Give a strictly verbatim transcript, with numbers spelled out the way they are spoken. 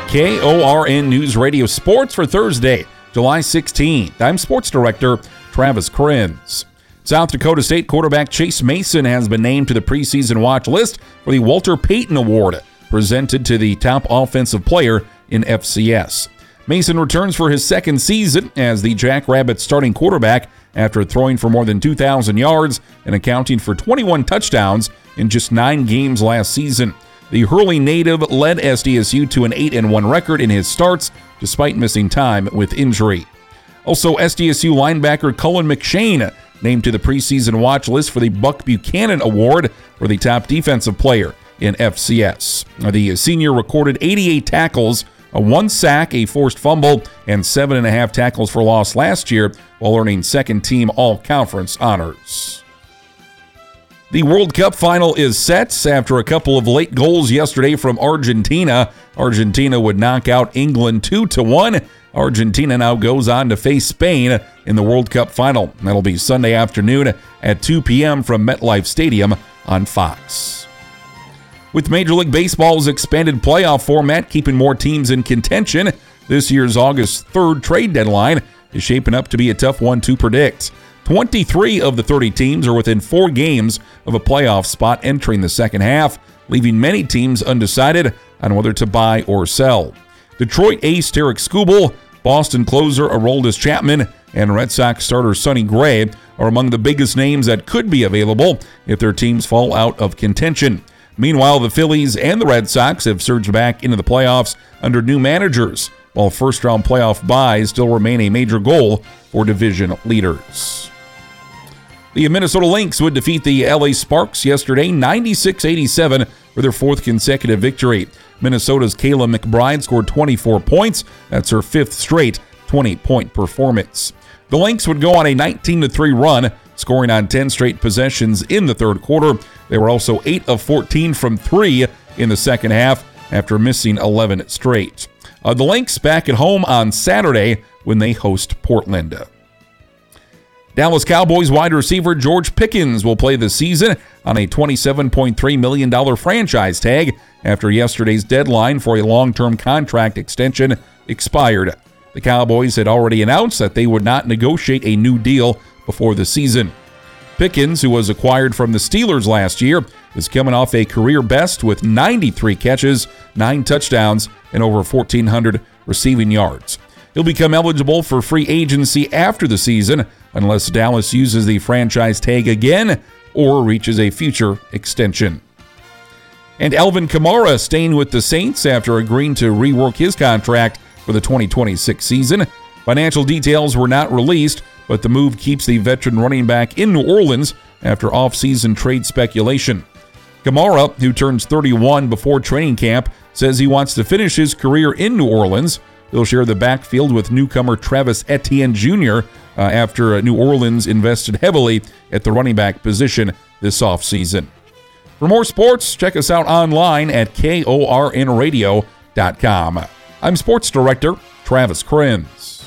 K O R N News Radio Sports for Thursday, July sixteenth. I'm Sports Director Travis Krenz. South Dakota State quarterback Chase Mason has been named to the preseason watch list for the Walter Payton Award, presented to the top offensive player in F C S. Mason returns for his second season as the Jackrabbits starting quarterback after throwing for more than two thousand yards and accounting for twenty-one touchdowns in just nine games last season. The Hurley native led S D S U to an eight and one record in his starts, despite missing time with injury. Also, S D S U linebacker Cullen McShane named to the preseason watch list for the Buck Buchanan Award for the top defensive player in F C S. The senior recorded eighty-eight tackles, a one sack, a forced fumble, and seven and a half tackles for loss last year, while earning second-team all-conference honors. The World Cup final is set after a couple of late goals yesterday from Argentina. Argentina would knock out England two to one. Argentina now goes on to face Spain in the World Cup final. That'll be Sunday afternoon at two p.m. from MetLife Stadium on Fox. With Major League Baseball's expanded playoff format keeping more teams in contention, this year's August third trade deadline is shaping up to be a tough one to predict. twenty-three of the thirty teams are within four games of a playoff spot entering the second half, leaving many teams undecided on whether to buy or sell. Detroit ace Tarik Skubal, Boston closer Aroldis Chapman, and Red Sox starter Sonny Gray are among the biggest names that could be available if their teams fall out of contention. Meanwhile, the Phillies and the Red Sox have surged back into the playoffs under new managers, while first-round playoff byes still remain a major goal for division leaders. The Minnesota Lynx would defeat the L A Sparks yesterday ninety-six eighty-seven for their fourth consecutive victory. Minnesota's Kayla McBride scored twenty-four points. That's her fifth straight twenty-point performance. The Lynx would go on a nineteen to three run, scoring on ten straight possessions in the third quarter. They were also eight of fourteen from three in the second half after missing eleven straight. Uh, the Lynx back at home on Saturday when they host Portland. Dallas Cowboys wide receiver George Pickens will play the season on a twenty-seven point three million dollars franchise tag after yesterday's deadline for a long-term contract extension expired. The Cowboys had already announced that they would not negotiate a new deal before the season. Pickens, who was acquired from the Steelers last year, is coming off a career best with ninety-three catches, nine touchdowns, and over fourteen hundred receiving yards. He'll become eligible for free agency after the season unless Dallas uses the franchise tag again or reaches a future extension. And Alvin Kamara staying with the Saints after agreeing to rework his contract for the twenty twenty-six season. Financial details were not released, but the move keeps the veteran running back in New Orleans after off-season trade speculation. Kamara, who turns thirty-one before training camp, says he wants to finish his career in New Orleans. He'll share the backfield with newcomer Travis Etienne Junior uh, after New Orleans invested heavily at the running back position this offseason. For more sports, check us out online at K O R N radio dot com. I'm Sports Director Travis Krenz.